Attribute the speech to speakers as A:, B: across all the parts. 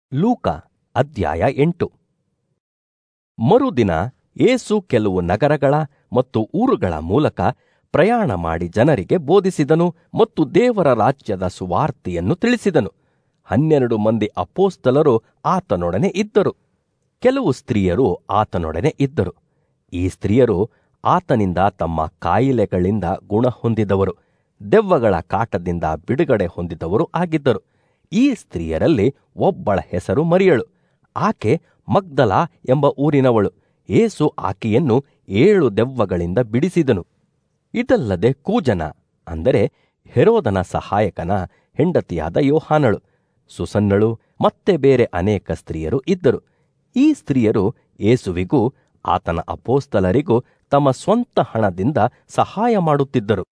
A: ಲೂಕ ಅಧ್ಯಾಯ 8. ಮರುದಿನ ಯೇಸು ಕೆಲವು ನಗರಗಳ ಮತ್ತು ಊರುಗಳ ಮೂಲಕ ಪ್ರಯಾಣ ಮಾಡಿ ಜನರಿಗೆ ಬೋಧಿಸಿದನು ಮತ್ತು ದೇವರ ರಾಜ್ಯದ ಸುವಾರ್ತೆಯನ್ನು ತಿಳಿಸಿದನು. 12 ಮಂದಿ ಅಪೊಸ್ತಲರು ಆತನೊಡನೆ ಇದ್ದರು. ಕೆಲವು ಸ್ತ್ರೀಯರು ಆತನೊಡನೆ ಇದ್ದರು. ಈ ಸ್ತ್ರೀಯರು ಆತನಿಂದ ತಮ್ಮ ಕಾಯಿಲೆಗಳಿಂದ ಗುಣ ಹೊಂದಿದವರು, ದೆವ್ವಗಳ ಕಾಟದಿಂದ ಬಿಡುಗಡೆ ಹೊಂದಿದವರು ಆಗಿದ್ದರು. ಈ ಸ್ತ್ರೀಯರಲ್ಲಿ ಒಬ್ಬಳ ಹೆಸರು ಮರಿಯಳು. ಆಕೆ ಮಗ್ದಲ ಎಂಬ ಊರಿನವಳು. ಯೇಸು ಆಕೆಯನ್ನು 7 ದೆವ್ವಗಳಿಂದ ಬಿಡಿಸಿದನು. ಇದಲ್ಲದೆ ಕೂಜನ, ಅಂದರೆ ಹೆರೋದನ ಸಹಾಯಕನ ಹೆಂಡತಿಯಾದ ಯೋಹಾನಳು, ಸುಸನ್ನಳು, ಮತ್ತೆ ಬೇರೆ ಅನೇಕ ಸ್ತ್ರೀಯರು ಇದ್ದರು. ಈ ಸ್ತ್ರೀಯರು ಯೇಸುವಿಗೂ ಆತನ ಅಪೊಸ್ತಲರಿಗೂ ತಮ್ಮ ಸ್ವಂತ ಹಣದಿಂದ ಸಹಾಯ ಮಾಡುತ್ತಿದ್ದರು.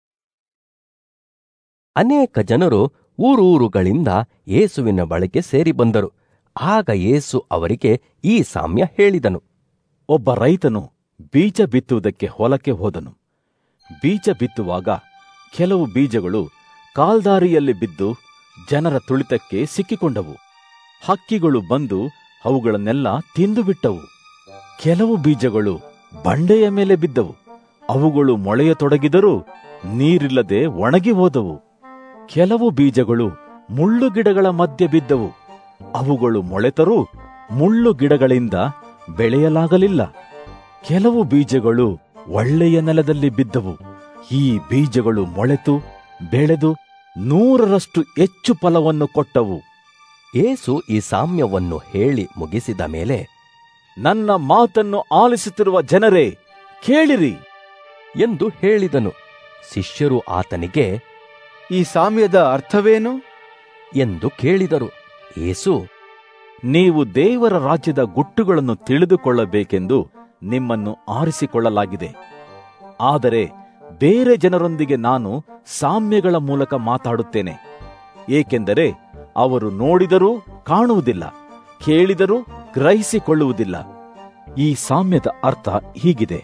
A: ಅನೇಕ ಜನರು ಊರೂರುಗಳಿಂದ ಯೇಸುವಿನ ಬಳಿಗೆ ಸೇರಿ ಬಂದರು. ಆಗ ಯೇಸು ಅವರಿಗೆ ಈ ಸಾಮ್ಯ ಹೇಳಿದನು.
B: ಒಬ್ಬ ರೈತನು ಬೀಜ ಬಿತ್ತುವುದಕ್ಕೆ ಹೊಲಕ್ಕೆ ಹೋದನು. ಬೀಜ ಬಿತ್ತುವಾಗ ಕೆಲವು ಬೀಜಗಳು ಕಾಲ್ದಾರಿಯಲ್ಲಿ ಬಿದ್ದು ಜನರ ತುಳಿತಕ್ಕೆ ಸಿಕ್ಕಿಕೊಂಡವು. ಹಕ್ಕಿಗಳು ಬಂದು ಅವುಗಳನ್ನೆಲ್ಲ ತಿಂದುಬಿಟ್ಟವು. ಕೆಲವು ಬೀಜಗಳು ಬಂಡೆಯ ಮೇಲೆ ಬಿದ್ದವು. ಅವುಗಳು ಮೊಳೆಯತೊಡಗಿದರೂ ನೀರಿಲ್ಲದೆ ಒಣಗಿ ಹೋದವು. ಕೆಲವು ಬೀಜಗಳು ಮುಳ್ಳು ಗಿಡಗಳ ಮಧ್ಯೆ ಬಿದ್ದವು. ಅವುಗಳು ಮೊಳೆತರೂ ಮುಳ್ಳು ಗಿಡಗಳಿಂದ ಬೆಳೆಯಲಾಗಲಿಲ್ಲ. ಕೆಲವು ಬೀಜಗಳು ಒಳ್ಳೆಯ ನೆಲದಲ್ಲಿ ಬಿದ್ದವು. ಈ ಬೀಜಗಳು ಮೊಳೆತು ಬೆಳೆದು 100ರಷ್ಟು ಹೆಚ್ಚು ಫಲವನ್ನು ಕೊಟ್ಟವು.
A: ಯೇಸು ಈ ಸಾಮ್ಯವನ್ನು ಹೇಳಿ ಮುಗಿಸಿದ ಮೇಲೆ,
B: ನನ್ನ ಮಾತನ್ನು ಆಲಿಸುತ್ತಿರುವ ಜನರೇ, ಕೇಳಿರಿ
A: ಎಂದು ಹೇಳಿದನು. ಶಿಷ್ಯರು ಆತನಿಗೆ,
C: ಈ ಸಾಮ್ಯದ ಅರ್ಥವೇನು
A: ಎಂದು ಕೇಳಿದರು. ಯೇಸು,
B: ನೀವು ದೇವರ ರಾಜ್ಯದ ಗುಟ್ಟುಗಳನ್ನು ತಿಳಿದುಕೊಳ್ಳಬೇಕೆಂದು ನಿಮ್ಮನ್ನು ಆರಿಸಿಕೊಳ್ಳಲಾಗಿದೆ. ಆದರೆ ಬೇರೆ ಜನರೊಂದಿಗೆ ನಾನು ಸಾಮ್ಯಗಳ ಮೂಲಕ ಮಾತಾಡುತ್ತೇನೆ. ಏಕೆಂದರೆ ಅವರು ನೋಡಿದರೂ ಕಾಣುವುದಿಲ್ಲ, ಕೇಳಿದರೂ ಗ್ರಹಿಸಿಕೊಳ್ಳುವುದಿಲ್ಲ. ಈ ಸಾಮ್ಯದ ಅರ್ಥ ಹೀಗಿದೆ.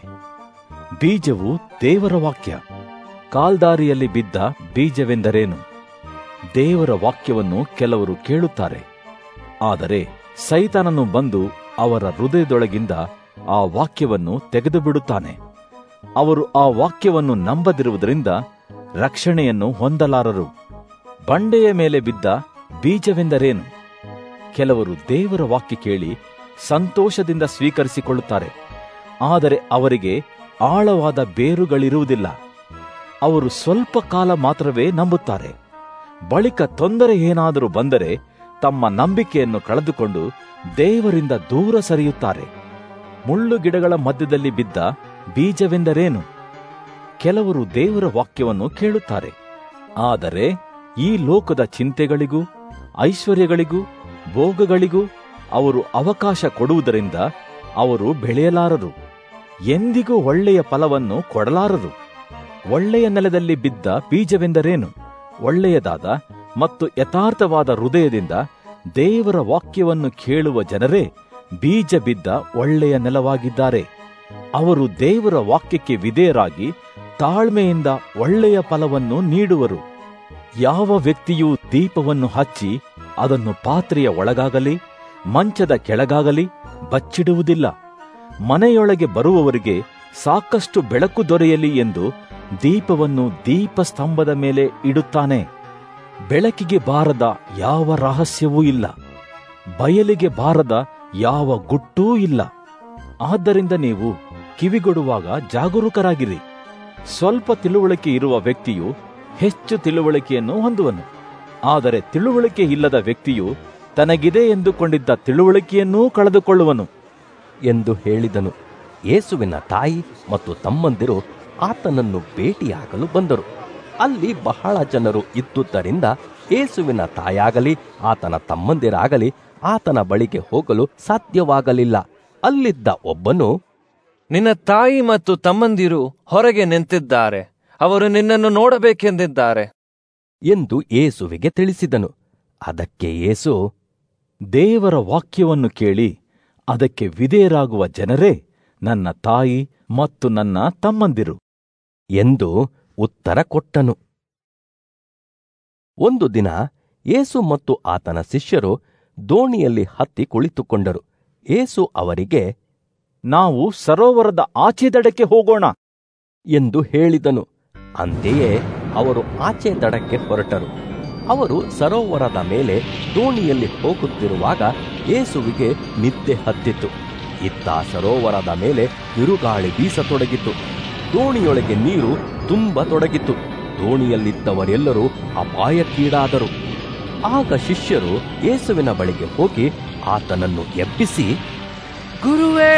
B: ಬೀಜವು ದೇವರ ವಾಕ್ಯ. ಕಾಲ್ದಾರಿಯಲ್ಲಿ ಬಿದ್ದ ಬೀಜವೆಂದರೇನು? ದೇವರ ವಾಕ್ಯವನ್ನು ಕೆಲವರು ಕೇಳುತ್ತಾರೆ, ಆದರೆ ಸೈತಾನನು ಬಂದು ಅವರ ಹೃದಯದೊಳಗಿಂದ ಆ ವಾಕ್ಯವನ್ನು ತೆಗೆದುಬಿಡುತ್ತಾನೆ. ಅವರು ಆ ವಾಕ್ಯವನ್ನು ನಂಬದಿರುವುದರಿಂದ ರಕ್ಷಣೆಯನ್ನು ಹೊಂದಲಾರರು. ಬಂಡೆಯ ಮೇಲೆ ಬಿದ್ದ ಬೀಜವೆಂದರೇನು? ಕೆಲವರು ದೇವರ ವಾಕ್ಯ ಕೇಳಿ ಸಂತೋಷದಿಂದ ಸ್ವೀಕರಿಸಿಕೊಳ್ಳುತ್ತಾರೆ, ಆದರೆ ಅವರಿಗೆ ಆಳವಾದ ಬೇರುಗಳಿರುವುದಿಲ್ಲ. ಅವರು ಸ್ವಲ್ಪ ಕಾಲ ಮಾತ್ರವೇ ನಂಬುತ್ತಾರೆ. ಬಳಿಕ ತೊಂದರೆ ಏನಾದರೂ ಬಂದರೆ ತಮ್ಮ ನಂಬಿಕೆಯನ್ನು ಕಳೆದುಕೊಂಡು ದೇವರಿಂದ ದೂರ ಸರಿಯುತ್ತಾರೆ. ಮುಳ್ಳು ಗಿಡಗಳ ಮಧ್ಯದಲ್ಲಿ ಬಿದ್ದ ಬೀಜವೆಂದರೇನು? ಕೆಲವರು ದೇವರ ವಾಕ್ಯವನ್ನು ಕೇಳುತ್ತಾರೆ, ಆದರೆ ಈ ಲೋಕದ ಚಿಂತೆಗಳಿಗೂ ಐಶ್ವರ್ಯಗಳಿಗೂ ಭೋಗಗಳಿಗೂ ಅವರು ಅವಕಾಶ ಕೊಡುವುದರಿಂದ ಅವರು ಬೆಳೆಯಲಾರರು, ಎಂದಿಗೂ ಒಳ್ಳೆಯ ಫಲವನ್ನು ಕೊಡಲಾರರು. ಒಳ್ಳೆಯ ನೆಲದಲ್ಲಿ ಬಿದ್ದ ಬೀಜವೆಂದರೇನು? ಒಳ್ಳೆಯದಾದ ಮತ್ತು ಯಥಾರ್ಥವಾದ ಹೃದಯದಿಂದ ದೇವರ ವಾಕ್ಯವನ್ನು ಕೇಳುವ ಜನರೇ ಬೀಜ ಬಿದ್ದ ಒಳ್ಳೆಯ ನೆಲವಾಗಿದ್ದಾರೆ. ಅವರು ದೇವರ ವಾಕ್ಯಕ್ಕೆ ವಿಧೇಯರಾಗಿ ತಾಳ್ಮೆಯಿಂದ ಒಳ್ಳೆಯ ಫಲವನ್ನು ನೀಡುವರು. ಯಾವ ವ್ಯಕ್ತಿಯೂ ದೀಪವನ್ನು ಹಚ್ಚಿ ಅದನ್ನು ಪಾತ್ರೆಯ ಒಳಗಾಗಲಿ ಮಂಚದ ಕೆಳಗಾಗಲಿ ಬಚ್ಚಿಡುವುದಿಲ್ಲ. ಮನೆಯೊಳಗೆ ಬರುವವರಿಗೆ ಸಾಕಷ್ಟು ಬೆಳಕು ದೊರೆಯಲಿ ಎಂದು ದೀಪವನ್ನು ದೀಪಸ್ತಂಭದ ಮೇಲೆ ಇಡುತ್ತಾನೆ. ಬೆಳಕಿಗೆ ಬಾರದ ಯಾವ ರಹಸ್ಯವೂ ಇಲ್ಲ, ಬಯಲಿಗೆ ಬಾರದ ಯಾವ ಗುಟ್ಟೂ ಇಲ್ಲ. ಆದ್ದರಿಂದ ನೀವು ಕಿವಿಗೊಡುವಾಗ ಜಾಗರೂಕರಾಗಿರಿ. ಸ್ವಲ್ಪ ತಿಳುವಳಿಕೆ ಇರುವ ವ್ಯಕ್ತಿಯು ಹೆಚ್ಚು ತಿಳುವಳಿಕೆಯನ್ನು ಹೊಂದುವನು, ಆದರೆ ತಿಳುವಳಿಕೆ ಇಲ್ಲದ ವ್ಯಕ್ತಿಯು ತನಗಿದೆ ಎಂದುಕೊಂಡಿದ್ದ ತಿಳುವಳಿಕೆಯನ್ನೂ ಕಳೆದುಕೊಳ್ಳುವನು
A: ಎಂದು ಹೇಳಿದನು. ಯೇಸುವಿನ ತಾಯಿ ಮತ್ತು ತಮ್ಮಂದಿರು ಆತನನ್ನು ಭೇಟಿಯಾಗಲು ಬಂದರು. ಅಲ್ಲಿ ಬಹಳ ಜನರು ಇದ್ದುದರಿಂದ ಯೇಸುವಿನ ತಾಯಾಗಲಿ ಆತನ ತಮ್ಮಂದಿರಾಗಲಿ ಆತನ ಬಳಿಗೆ ಹೋಗಲು ಸಾಧ್ಯವಾಗಲಿಲ್ಲ. ಅಲ್ಲಿದ್ದ ಒಬ್ಬನು,
D: ನಿನ್ನ ತಾಯಿ ಮತ್ತು ತಮ್ಮಂದಿರು ಹೊರಗೆ ನಿಂತಿದ್ದಾರೆ, ಅವರು ನಿನ್ನನ್ನು ನೋಡಬೇಕೆಂದಿದ್ದಾರೆ
A: ಎಂದು ಯೇಸುವಿಗೆ ತಿಳಿಸಿದನು. ಅದಕ್ಕೆ ಯೇಸು,
B: ದೇವರ ವಾಕ್ಯವನ್ನು ಕೇಳಿ ಅದಕ್ಕೆ ವಿಧೇಯರಾಗುವ ಜನರೇ ನನ್ನ ತಾಯಿ ಮತ್ತು ನನ್ನ ತಮ್ಮಂದಿರು
A: ಎಂದು ಉತ್ತರ ಕೊಟ್ಟನು. ಒಂದು ದಿನ ಯೇಸು ಮತ್ತು ಆತನ ಶಿಷ್ಯರು ದೋಣಿಯಲ್ಲಿ ಹತ್ತಿ ಕುಳಿತುಕೊಂಡರು. ಯೇಸು ಅವರಿಗೆ,
B: ನಾವು ಸರೋವರದ ಆಚೆ ದಡಕ್ಕೆ ಹೋಗೋಣ
A: ಎಂದು ಹೇಳಿದನು. ಅಂತೆಯೇ ಅವರು ಆಚೆ ದಡಕ್ಕೆ ಹೊರಟರು. ಅವರು ಸರೋವರದ ಮೇಲೆ ದೋಣಿಯಲ್ಲಿ ಹೋಗುತ್ತಿರುವಾಗ ಯೇಸುವಿಗೆ ನಿದ್ದೆ ಹತ್ತಿತು. ಇತ್ತ ಸರೋವರದ ಮೇಲೆ ಬಿರುಗಾಳಿ ಬೀಸತೊಡಗಿತು. ದೋಣಿಯೊಳಗೆ ನೀರು ತುಂಬತೊಡಗಿತು. ದೋಣಿಯಲ್ಲಿದ್ದವರೆಲ್ಲರೂ ಅಪಾಯಕ್ಕೀಡಾದರು. ಆಗ ಶಿಷ್ಯರು ಯೇಸುವಿನ ಬಳಿಗೆ ಹೋಗಿ ಆತನನ್ನು ಎಬ್ಬಿಸಿ,
E: ಗುರುವೇ,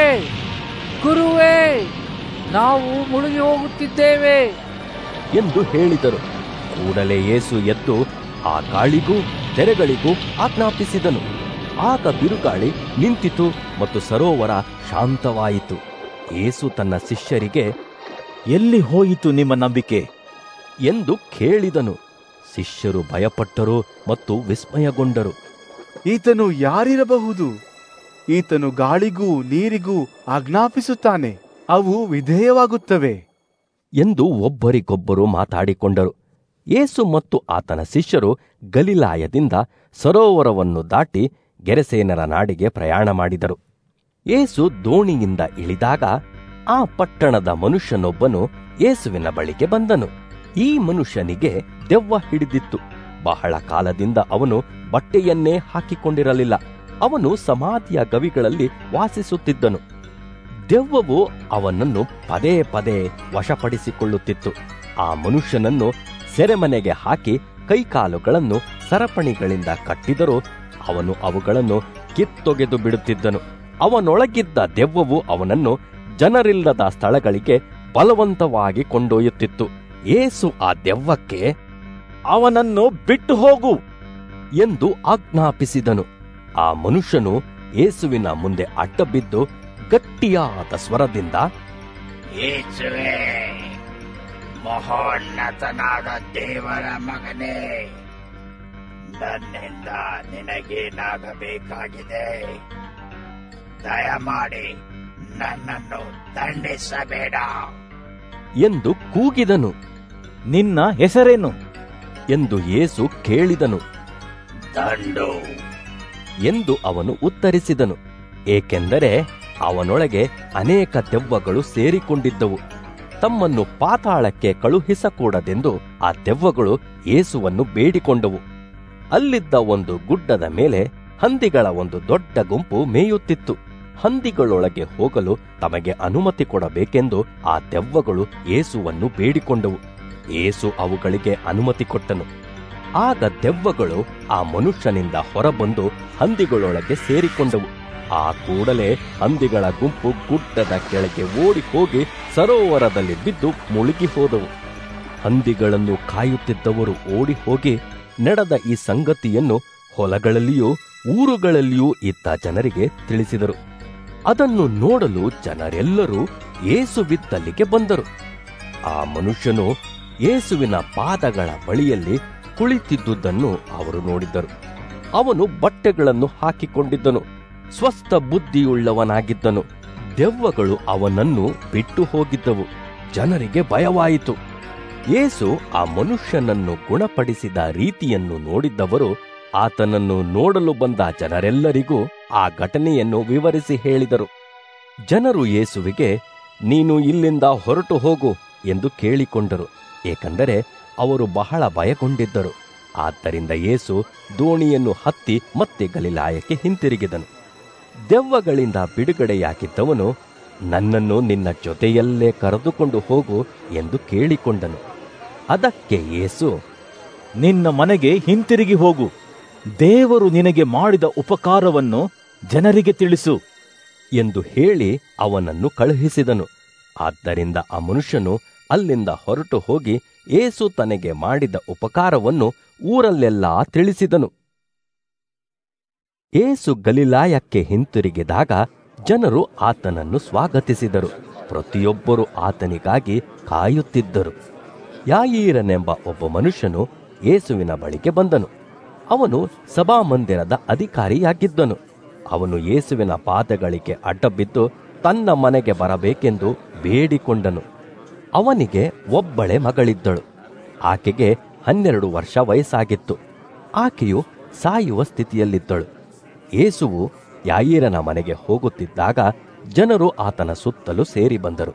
E: ಗುರುವೇ, ನಾವು ಮುಳುಗಿ ಹೋಗುತ್ತಿದ್ದೇವೆ
A: ಎಂದು ಹೇಳಿದರು. ಕೂಡಲೇ ಯೇಸು ಎದ್ದು ಆ ಗಾಳಿಗೂ ತೆರೆಗಳಿಗೂ ಆಜ್ಞಾಪಿಸಿದನು. ಆಗ ಬಿರುಗಾಳಿ ನಿಂತಿತು ಮತ್ತು ಸರೋವರ ಶಾಂತವಾಯಿತು. ಯೇಸು ತನ್ನ ಶಿಷ್ಯರಿಗೆ,
B: ಎಲ್ಲಿ ಹೋಯಿತು ನಿಮ್ಮ ನಂಬಿಕೆ
A: ಎಂದು ಕೇಳಿದನು. ಶಿಷ್ಯರು ಭಯಪಟ್ಟರು ಮತ್ತು ವಿಸ್ಮಯಗೊಂಡರು.
C: ಈತನು ಯಾರಿರಬಹುದು? ಈತನು ಗಾಳಿಗೂ ನೀರಿಗೂ ಆಜ್ಞಾಪಿಸುತ್ತಾನೆ, ಅವು ವಿಧೇಯವಾಗುತ್ತವೆ
A: ಎಂದು ಒಬ್ಬರಿಗೊಬ್ಬರು ಮಾತಾಡಿಕೊಂಡರು. ಯೇಸು ಮತ್ತು ಆತನ ಶಿಷ್ಯರು ಗಲಿಲಾಯದಿಂದ ಸರೋವರವನ್ನು ದಾಟಿ ಗೆರಸೇನರ ನಾಡಿಗೆ ಪ್ರಯಾಣ ಮಾಡಿದರು. ಯೇಸು ದೋಣಿಯಿಂದ ಇಳಿದಾಗ ಆ ಪಟ್ಟಣದ ಮನುಷ್ಯನೊಬ್ಬನು ಯೇಸುವಿನ ಬಳಿಗೆ ಬಂದನು. ಈ ಮನುಷ್ಯನಿಗೆ ದೆವ್ವ ಹಿಡಿದಿತ್ತು. ಬಹಳ ಕಾಲದಿಂದ ಅವನು ಬಟ್ಟೆಯನ್ನೇ ಹಾಕಿಕೊಂಡಿರಲಿಲ್ಲ. ಅವನು ಸಮಾಧಿಯ ಗವಿಗಳಲ್ಲಿ ವಾಸಿಸುತ್ತಿದ್ದನು. ದೆವ್ವವು ಅವನನ್ನು ಪದೇ ಪದೇ ವಶಪಡಿಸಿಕೊಳ್ಳುತ್ತಿತ್ತು. ಆ ಮನುಷ್ಯನನ್ನು ಸೆರೆಮನೆಗೆ ಹಾಕಿ ಕೈಕಾಲುಗಳನ್ನು ಸರಪಣಿಗಳಿಂದ ಕಟ್ಟಿದರೂ ಅವನು ಅವುಗಳನ್ನು ಕಿತ್ತೊಗೆದು ಬಿಡುತ್ತಿದ್ದನು. ಅವನೊಳಗಿದ್ದ ದೆವ್ವವು ಅವನನ್ನು ಜನರಿಲ್ಲದ ಸ್ಥಳಗಳಿಗೆ ಬಲವಂತವಾಗಿ ಕೊಂಡೊಯ್ಯುತ್ತಿತ್ತು. ಯೇಸು ಆ ದೆವ್ವಕ್ಕೆ,
B: ಅವನನ್ನು ಬಿಟ್ಟು ಹೋಗು
A: ಎಂದು ಆಜ್ಞಾಪಿಸಿದನು. ಆ ಮನುಷ್ಯನು ಯೇಸುವಿನ ಮುಂದೆ ಅಡ್ಡಬಿದ್ದು ಗಟ್ಟಿಯಾದ ಸ್ವರದಿಂದ,
F: ಯೇಸುವೇ, ಮಹೋನ್ನತನಾದ ದೇವರ ಮಗನೇ, ನನ್ನಿಂದ ನಿನಗೇನಾಗಬೇಕಾಗಿದೆ? ದಯಮಾಡಿ ನನ್ನನ್ನು ದಂಡಿಸಬೇಡ
A: ಎಂದು ಕೂಗಿದನು.
B: ನಿನ್ನ ಹೆಸರೇನು
A: ಎಂದು ಯೇಸು ಕೇಳಿದನು.
F: ದಂಡು
A: ಎಂದು ಅವನು ಉತ್ತರಿಸಿದನು. ಏಕೆಂದರೆ ಅವನೊಳಗೆ ಅನೇಕ ದೆವ್ವಗಳು ಸೇರಿಕೊಂಡಿದ್ದವು. ತಮ್ಮನ್ನು ಪಾತಾಳಕ್ಕೆ ಕಳುಹಿಸಕೂಡದೆಂದು ಆ ದೆವ್ವಗಳು ಯೇಸುವನ್ನು ಬೇಡಿಕೊಂಡವು. ಅಲ್ಲಿದ್ದ ಒಂದು ಗುಡ್ಡದ ಮೇಲೆ ಹಂದಿಗಳ ಒಂದು ದೊಡ್ಡ ಗುಂಪು ಮೇಯುತ್ತಿತ್ತು. ಹಂದಿಗಳೊಳಗೆ ಹೋಗಲು ತಮಗೆ ಅನುಮತಿ ಕೊಡಬೇಕೆಂದು ಆ ದೆವ್ವಗಳು ಯೇಸುವನ್ನು ಬೇಡಿಕೊಂಡವು. ಯೇಸು ಅವುಗಳಿಗೆ ಅನುಮತಿ ಕೊಟ್ಟನು. ಆಗ ದೆವ್ವಗಳು ಆ ಮನುಷ್ಯನಿಂದ ಹೊರಬಂದು ಹಂದಿಗಳೊಳಗೆ ಸೇರಿಕೊಂಡವು. ಆ ಕೂಡಲೇ ಹಂದಿಗಳ ಗುಂಪು ಗುಡ್ಡದ ಕೆಳಗೆ ಓಡಿ ಹೋಗಿ ಸರೋವರದಲ್ಲಿ ಬಿದ್ದು ಮುಳುಗಿ ಹೋದವು. ಹಂದಿಗಳನ್ನು ಕಾಯುತ್ತಿದ್ದವರು ಓಡಿ ಹೋಗಿ ನಡೆದ ಈ ಸಂಗತಿಯನ್ನು ಹೊಲಗಳಲ್ಲಿಯೂ ಊರುಗಳಲ್ಲಿಯೂ ಇದ್ದ ಜನರಿಗೆ ತಿಳಿಸಿದರು. ಅದನ್ನು ನೋಡಲು ಜನರೆಲ್ಲರೂ ಯೇಸುವಿದ್ದಲ್ಲಿಗೆ ಬಂದರು. ಆ ಮನುಷ್ಯನು ಯೇಸುವಿನ ಪಾದಗಳ ಬಳಿಯಲ್ಲಿ ಕುಳಿತಿದ್ದುದನ್ನು ಅವರು ನೋಡಿದ್ದರು. ಅವನು ಬಟ್ಟೆಗಳನ್ನು ಹಾಕಿಕೊಂಡಿದ್ದನು. ಸ್ವಸ್ಥ ಬುದ್ಧಿಯುಳ್ಳವನಾಗಿದ್ದನು. ದೆವ್ವಗಳು ಅವನನ್ನು ಬಿಟ್ಟು ಹೋಗಿದ್ದವು. ಜನರಿಗೆ ಭಯವಾಯಿತು. ಯೇಸು ಆ ಮನುಷ್ಯನನ್ನು ಗುಣಪಡಿಸಿದ ರೀತಿಯನ್ನು ನೋಡಿದ್ದವರು ಆತನನ್ನು ನೋಡಲು ಬಂದ ಜನರೆಲ್ಲರಿಗೂ ಆ ಘಟನೆಯನ್ನು ವಿವರಿಸಿ ಹೇಳಿದರು. ಜನರು ಯೇಸುವಿಗೆ, ನೀನು ಇಲ್ಲಿಂದ ಹೊರಟು ಹೋಗು ಎಂದು ಕೇಳಿಕೊಂಡರು. ಏಕೆಂದರೆ ಅವರು ಬಹಳ ಭಯಗೊಂಡಿದ್ದರು. ಆದ್ದರಿಂದ ಯೇಸು ದೋಣಿಯನ್ನು ಹತ್ತಿ ಮತ್ತೆ ಗಲಿಲಾಯಕ್ಕೆ ಹಿಂತಿರುಗಿದನು. ದೆವ್ವಗಳಿಂದ ಬಿಡುಗಡೆಯಾಗಿದ್ದವನು, ನನ್ನನ್ನು ನಿನ್ನ ಜೊತೆಯಲ್ಲೇ ಕರೆದುಕೊಂಡು ಹೋಗು ಎಂದು ಕೇಳಿಕೊಂಡನು. ಅದಕ್ಕೆ ಯೇಸು,
B: ನಿನ್ನ ಮನೆಗೆ ಹಿಂತಿರುಗಿ ಹೋಗು, ದೇವರು ನಿನಗೆ ಮಾಡಿದ ಉಪಕಾರವನ್ನು ಜನರಿಗೆ ತಿಳಿಸು
A: ಎಂದು ಹೇಳಿ ಅವನನ್ನು ಕಳುಹಿಸಿದನು. ಆದ್ದರಿಂದ ಆ ಮನುಷ್ಯನು ಅಲ್ಲಿಂದ ಹೊರಟು ಹೋಗಿ ಯೇಸು ತನಗೆ ಮಾಡಿದ ಉಪಕಾರವನ್ನು ಊರಲ್ಲೆಲ್ಲ ತಿಳಿಸಿದನು. ಯೇಸು ಗಲಿಲಾಯಕ್ಕೆ ಹಿಂತಿರುಗಿದಾಗ ಜನರು ಆತನನ್ನು ಸ್ವಾಗತಿಸಿದರು. ಪ್ರತಿಯೊಬ್ಬರೂ ಆತನಿಗಾಗಿ ಕಾಯುತ್ತಿದ್ದರು. ಯಾಯೀರನೆಂಬ ಒಬ್ಬ ಮನುಷ್ಯನು ಯೇಸುವಿನ ಬಳಿಗೆ ಬಂದನು. ಅವನು ಸಭಾಮಂದಿರದ ಅಧಿಕಾರಿಯಾಗಿದ್ದನು. ಅವನು ಯೇಸುವಿನ ಪಾದಗಳಿಗೆ ಅಡ್ಡಬಿದ್ದು ತನ್ನ ಮನೆಗೆ ಬರಬೇಕೆಂದು ಬೇಡಿಕೊಂಡನು. ಅವನಿಗೆ ಒಬ್ಬಳೆ ಮಗಳಿದ್ದಳು. ಆಕೆಗೆ 12 ವರ್ಷ ವಯಸ್ಸಾಗಿತ್ತು. ಆಕೆಯು ಸಾಯುವ ಸ್ಥಿತಿಯಲ್ಲಿದ್ದಳು. ಯೇಸುವು ಯಾಯೀರನ ಮನೆಗೆ ಹೋಗುತ್ತಿದ್ದಾಗ ಜನರು ಆತನ ಸುತ್ತಲೂ ಸೇರಿ ಬಂದರು.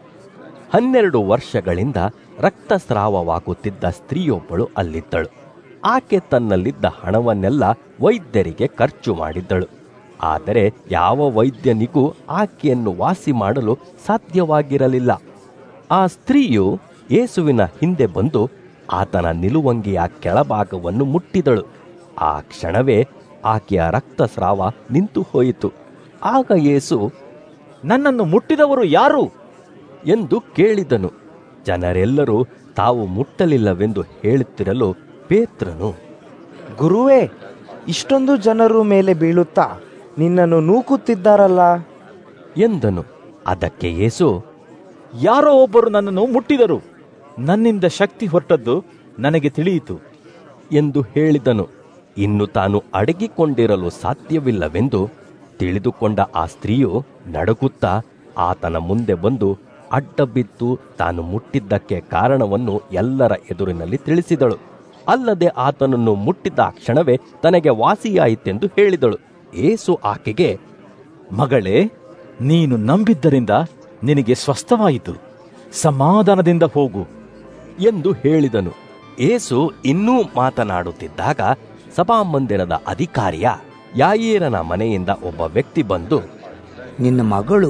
A: 12 ವರ್ಷಗಳಿಂದ ರಕ್ತಸ್ರಾವವಾಗುತ್ತಿದ್ದ ಸ್ತ್ರೀಯೊಬ್ಬಳು ಅಲ್ಲಿದ್ದಳು. ಆಕೆ ತನ್ನಲ್ಲಿದ್ದ ಹಣವನ್ನೆಲ್ಲ ವೈದ್ಯರಿಗೆ ಖರ್ಚು ಮಾಡಿದ್ದಳು. ಆದರೆ ಯಾವ ವೈದ್ಯನಿಗೂ ಆಕೆಯನ್ನು ವಾಸಿ ಮಾಡಲು ಸಾಧ್ಯವಾಗಿರಲಿಲ್ಲ. ಆ ಸ್ತ್ರೀಯು ಯೇಸುವಿನ ಹಿಂದೆ ಬಂದು ಆತನ ನಿಲುವಂಗಿಯ ಕೆಳಭಾಗವನ್ನು ಮುಟ್ಟಿದಳು. ಆ ಕ್ಷಣವೇ ಆಕೆಯ ರಕ್ತಸ್ರಾವ ನಿಂತು ಹೋಯಿತು. ಆಗ ಯೇಸು,
B: ನನ್ನನ್ನು ಮುಟ್ಟಿದವರು ಯಾರು
A: ಎಂದು ಕೇಳಿದನು. ಜನರೆಲ್ಲರೂ ತಾವು ಮುಟ್ಟಲಿಲ್ಲವೆಂದು ಹೇಳುತ್ತಿರಲು ಪೇತ್ರನು,
G: ಗುರುವೇ, ಇಷ್ಟೊಂದು ಜನರು ಮೇಲೆ ಬೀಳುತ್ತಾ ನಿನ್ನನ್ನು ನೂಕುತ್ತಿದ್ದಾರಲ್ಲ
A: ಎಂದನು. ಅದಕ್ಕೆ ಯೇಸು,
B: ಯಾರೋ ಒಬ್ಬರು ನನ್ನನ್ನು ಮುಟ್ಟಿದರು. ನನ್ನಿಂದ ಶಕ್ತಿ ಹೊರಟದ್ದು ನನಗೆ ತಿಳಿಯಿತು
A: ಎಂದು ಹೇಳಿದನು. ಇನ್ನು ತಾನು ಅಡಗಿಕೊಂಡಿರಲು ಸಾಧ್ಯವಿಲ್ಲವೆಂದು ತಿಳಿದುಕೊಂಡ ಆ ಸ್ತ್ರೀಯು ನಡುಗುತ್ತಾ ಆತನ ಮುಂದೆ ಬಂದು ಅಡ್ಡಬಿದ್ದು ತಾನು ಮುಟ್ಟಿದ್ದಕ್ಕೆ ಕಾರಣವನ್ನು ಎಲ್ಲರ ಎದುರಿನಲ್ಲಿ ತಿಳಿಸಿದಳು. ಅಲ್ಲದೆ ಆತನನ್ನು ಮುಟ್ಟಿದ ಕ್ಷಣವೇ ತನಗೆ ವಾಸಿಯಾಯಿತೆಂದು ಹೇಳಿದಳು. ಯೇಸು ಆಕೆಗೆ,
B: ಮಗಳೇ, ನೀನು ನಂಬಿದ್ದರಿಂದ ನಿನಗೆ ಸ್ವಸ್ಥವಾಯಿತು. ಸಮಾಧಾನದಿಂದ ಹೋಗು
A: ಎಂದು ಹೇಳಿದನು. ಯೇಸು ಇನ್ನೂ ಮಾತನಾಡುತ್ತಿದ್ದಾಗ ಸಭಾಮಂದಿರದ ಅಧಿಕಾರಿಯ ಯಾಯೀರನ ಮನೆಯಿಂದ ಒಬ್ಬ ವ್ಯಕ್ತಿ ಬಂದು,
H: ನಿನ್ನ ಮಗಳು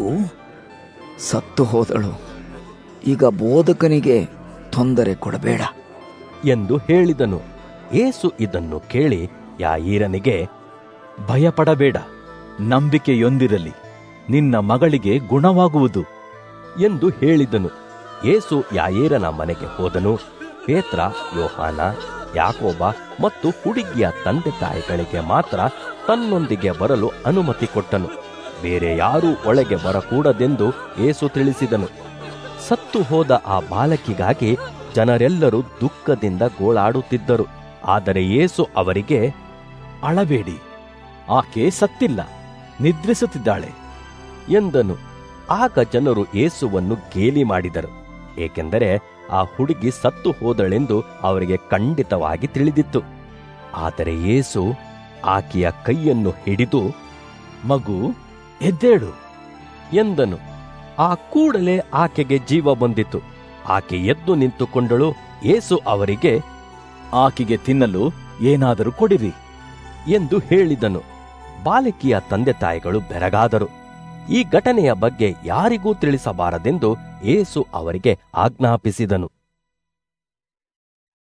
H: ಸತ್ತು ಹೋದಳು. ಈಗ ಬೋಧಕನಿಗೆ ತೊಂದರೆ ಕೊಡಬೇಡ
A: ಎಂದು ಹೇಳಿದನು. ಯೇಸು ಇದನ್ನು ಕೇಳಿ ಯಾಯೀರನಿಗೆ,
B: ಭಯಪಡಬೇಡ, ನಂಬಿಕೆಯೊಂದಿರಲಿ, ನಿನ್ನ ಮಗಳಿಗೆ ಗುಣವಾಗುವುದು
A: ಎಂದು ಹೇಳಿದನು. ಯೇಸು ಯಾಯೀರನ ಮನೆಗೆ ಹೋದನು. ಪೇತ್ರ, ಯೋಹಾನ, ಯಾಕೋಬ ಮತ್ತು ಹುಡುಗಿಯ ತಂದೆ ತಾಯಿಗಳಿಗೆ ಮಾತ್ರ ತನ್ನೊಂದಿಗೆ ಬರಲು ಅನುಮತಿ ಕೊಟ್ಟನು. ಬೇರೆ ಯಾರೂ ಒಳಗೆ ಬರಕೂಡದೆಂದು ಯೇಸು ತಿಳಿಸಿದನು. ಸತ್ತು ಹೋದ ಆ ಬಾಲಕಿಗಾಗಿ ಜನರೆಲ್ಲರೂ ದುಃಖದಿಂದ ಗೋಳಾಡುತ್ತಿದ್ದರು. ಆದರೆ ಯೇಸು ಅವರಿಗೆ,
B: ಅಳಬೇಡಿ, ಆಕೆ ಸತ್ತಿಲ್ಲ, ನಿದ್ರಿಸುತ್ತಿದ್ದಾಳೆ
A: ಎಂದನು. ಆಗ ಜನರು ಯೇಸುವನ್ನು ಗೇಲಿ ಮಾಡಿದರು, ಏಕೆಂದರೆ ಆ ಹುಡುಗಿ ಸತ್ತು ಹೋದಳೆಂದು ಅವರಿಗೆ ಖಂಡಿತವಾಗಿ ತಿಳಿದಿತ್ತು. ಆದರೆ ಯೇಸು ಆಕೆಯ ಕೈಯನ್ನು ಹಿಡಿದು,
B: ಮಗು, ಎದ್ದೇಳು
A: ಎಂದನು. ಆ ಕೂಡಲೇ ಆಕೆಗೆ ಜೀವ ಬಂದಿತು. ಆಕೆ ಎದ್ದು ನಿಂತುಕೊಂಡಳು. ಯೇಸು ಅವರಿಗೆ,
B: ಆಕೆಗೆ ತಿನ್ನಲು ಏನಾದರೂ ಕೊಡಿರಿ
A: ಎಂದು ಹೇಳಿದನು. ಬಾಲಕಿಯ ತಂದೆ ತಾಯಿಗಳು ಬೆರಗಾದರು. ಈ ಘಟನೆಯ ಬಗ್ಗೆ ಯಾರಿಗೂ ತಿಳಿಸಬಾರದೆಂದು ಯೇಸು ಅವರಿಗೆ ಆಜ್ಞಾಪಿಸಿದನು.